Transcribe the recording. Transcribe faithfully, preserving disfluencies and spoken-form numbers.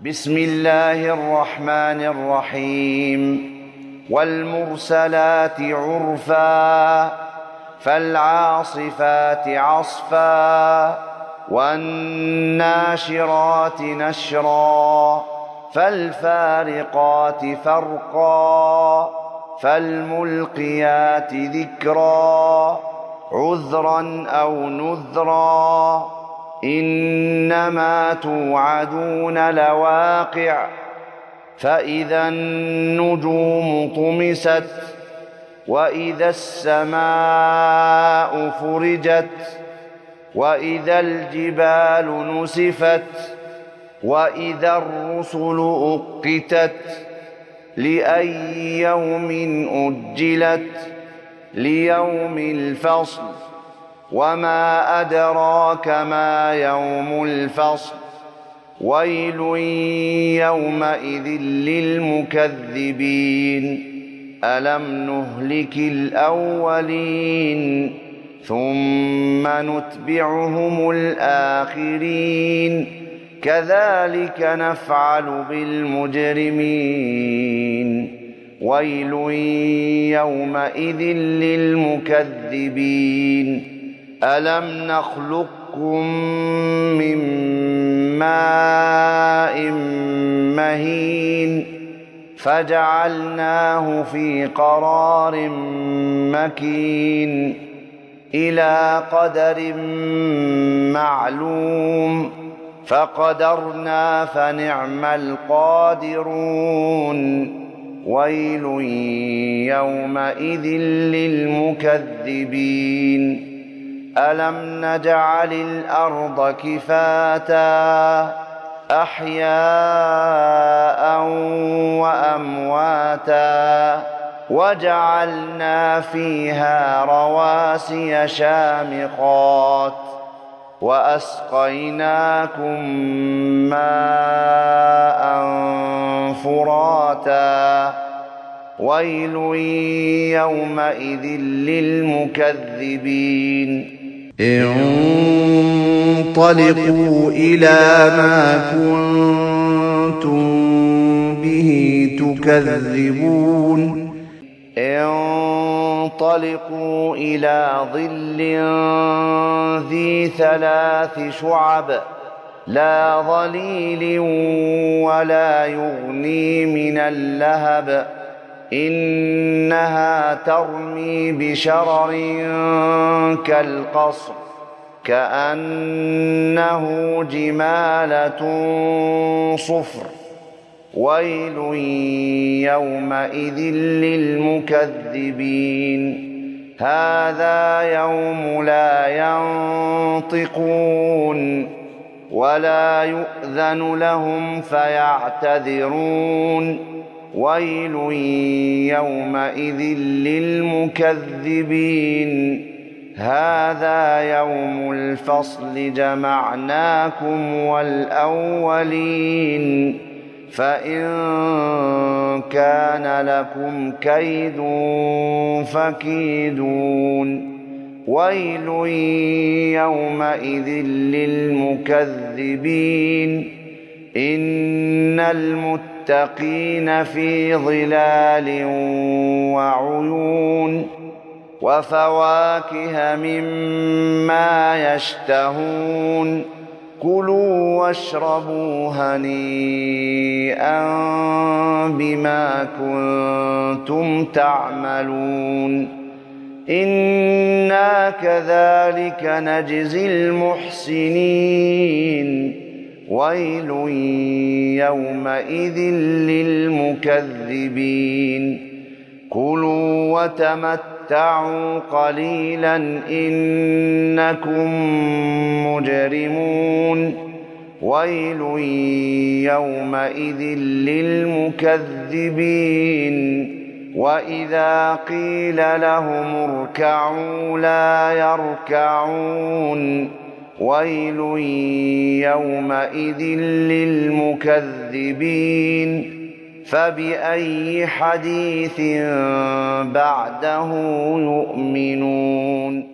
بسم الله الرحمن الرحيم. والمرسلات عرفا فالعاصفات عصفا والناشرات نشرا فالفارقات فرقا فالملقيات ذكرا عذرا أو نذرا إنما توعدون لواقع فإذا النجوم طمست وإذا السماء فرجت وإذا الجبال نسفت وإذا الرسل أقتت لأي يوم أجلت ليوم الفصل وما أدراك ما يوم الفصل ويل يومئذ للمكذبين ألم نهلك الأولين ثم نتبعهم الآخرين كذلك نفعل بالمجرمين ويل يومئذ للمكذبين ألم نخلقكم من ماء مهين فجعلناه في قرار مكين إلى قدر معلوم فقدرنا فنعم القادرون ويل يومئذ للمكذبين ألم نجعل الأرض كفاتا أحياء وأمواتا وجعلنا فيها رواسي شامخات وأسقيناكم ماء فراتا ويل يومئذ للمكذبين انطلقوا إلى ما كنتم به تكذبون انطلقوا إلى ظل ذي ثلاث شعب لا ظليل ولا يغني من اللهب إنها ترمي بشرر كالقصر كأنه جمالة صفر ويل يومئذ للمكذبين هذا يوم لا ينطقون ولا يؤذن لهم فيعتذرون ويل يومئذ للمكذبين هذا يوم الفصل جمعناكم والأولين فإن كان لكم كيد فكيدون ويل يومئذ للمكذبين إن المتقين في ظلال وعيون وفواكه مما يشتهون كلوا واشربوا هنيئا بما كنتم تعملون إنا كذلك نجزي المحسنين ويل يومئذ للمكذبين كلوا وتمتعوا قليلا إنكم مجرمون ويل يومئذ للمكذبين وإذا قيل لهم اركعوا لا يركعون ويل يومئذ للمكذبين فبأي حديث بعده يؤمنون.